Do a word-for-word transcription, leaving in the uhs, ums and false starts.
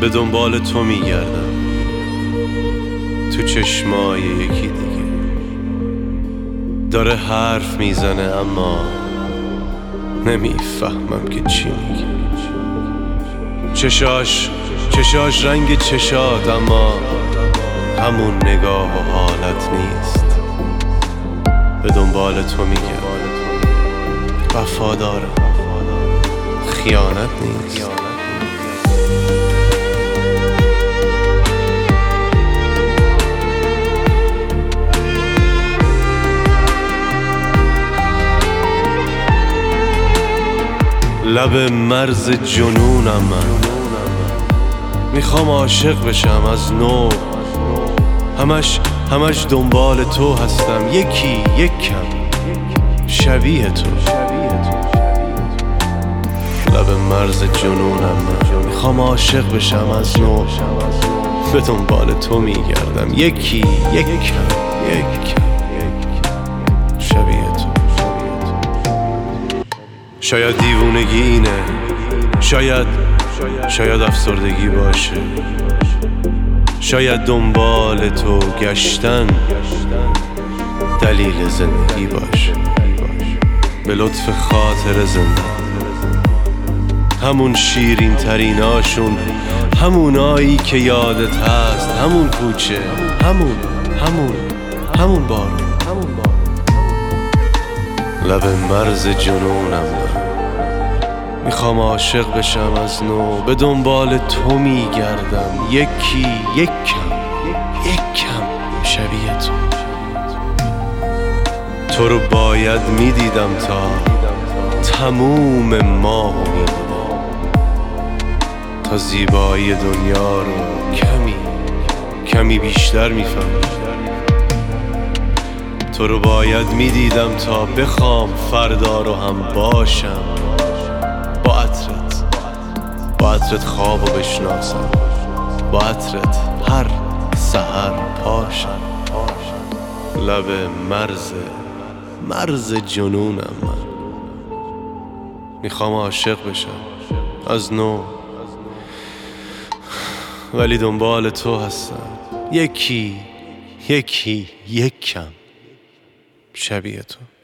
به دنبال تو میگردم، تو چشمای یکی دیگه داره حرف میزنه اما نمیفهمم که چی میگه. چشاش چشاش رنگ چشات اما همون نگاه و حالت نیست. به دنبال تو میگردم، وفادارم، خیانت نیست. لب مرز جنونم من، میخوام عاشق بشم از نو. همش همش دنبال تو هستم، یکی یکم شبیه تو. لب مرز جنونم من، میخوام عاشق بشم از نو. به دنبال تو میگردم، یکی یکم یکم شبیه تو. شاید دیوونگی اینه، شاید شاید افسردگی باشه، شاید دنبال تو گشتن دلیل زندگی باشه. به لطف خاطر زنده، همون شیرین تریناشون، همونایی که یادت هست، همون کوچه، همون همون همون بارون. لب مرز جنونم من، میخوام عاشق بشم از نو. به دنبال تو میگردم، یکی یکم یکم شبیه تو. تو رو باید میدیدم تا تموم ماه و میدیدم، تا زیبایی دنیا رو کمی کمی بیشتر میفهمیدم. تو رو باید میدیدم تا بخوام فردا رو هم باشم، با عطرت با عطرت خوابو بشناسم، با عطرت هر سحر پاشم. لب مرز مرز جنونم من، میخوام عاشق بشم از نو، ولی دنبال تو هستم، یکی یکی یکم شبیه تو.